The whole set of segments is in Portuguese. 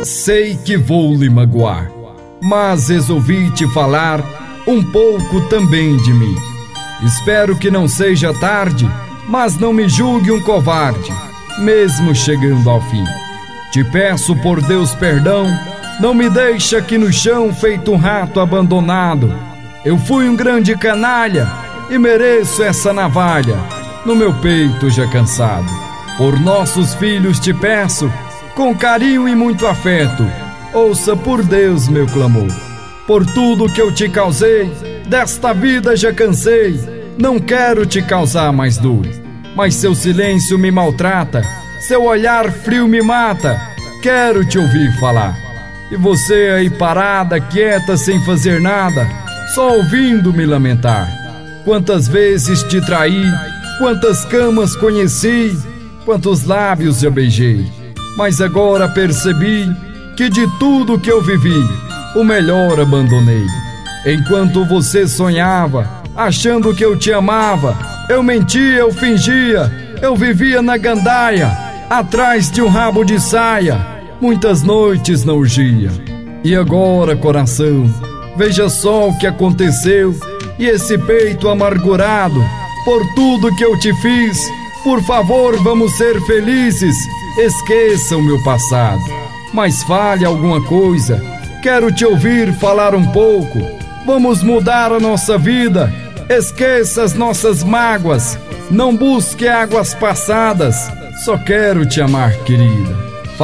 Sei que vou lhe magoar, mas resolvi te falar um pouco também de mim. Espero que não seja tarde, mas não me julgue um covarde, mesmo chegando ao fim. Te peço por Deus perdão, não me deixe aqui no chão feito um rato abandonado. Eu fui um grande canalha e mereço essa navalha no meu peito já cansado. Por nossos filhos te peço, com carinho e muito afeto, ouça por Deus meu clamor. Por tudo que eu te causei, desta vida já cansei, não quero te causar mais dor. Mas seu silêncio me maltrata, seu olhar frio me mata, quero te ouvir falar. E você aí parada, quieta, sem fazer nada, só ouvindo me lamentar. Quantas vezes te traí, quantas camas conheci, quantos lábios já beijei. Mas agora percebi que de tudo que eu vivi, o melhor abandonei. Enquanto você sonhava, achando que eu te amava, eu mentia, eu fingia, eu vivia na gandaia, atrás de um rabo de saia, muitas noites na orgia. E agora, coração, veja só o que aconteceu, e esse peito amargurado, por tudo que eu te fiz, por favor, vamos ser felizes. Esqueça o meu passado, mas fale alguma coisa. Quero te ouvir falar um pouco. Vamos mudar a nossa vida. Esqueça as nossas mágoas. Não busque águas passadas. Só quero te amar, querida.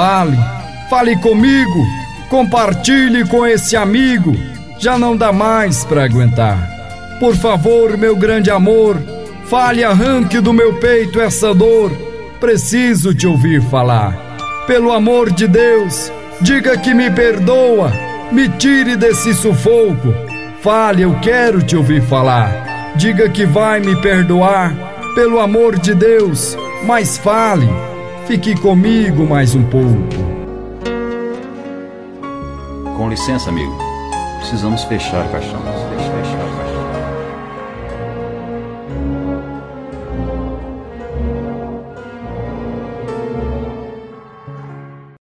Fale comigo. Compartilhe com esse amigo. Já não dá mais pra aguentar. Por favor, meu grande amor, fale, arranque do meu peito essa dor. Preciso te ouvir falar. Pelo amor de Deus, diga que me perdoa, me tire desse sufoco. Fale, eu quero te ouvir falar. Diga que vai me perdoar, pelo amor de Deus, mas fale, fique comigo mais um pouco. Com licença, amigo, precisamos fechar a caixão.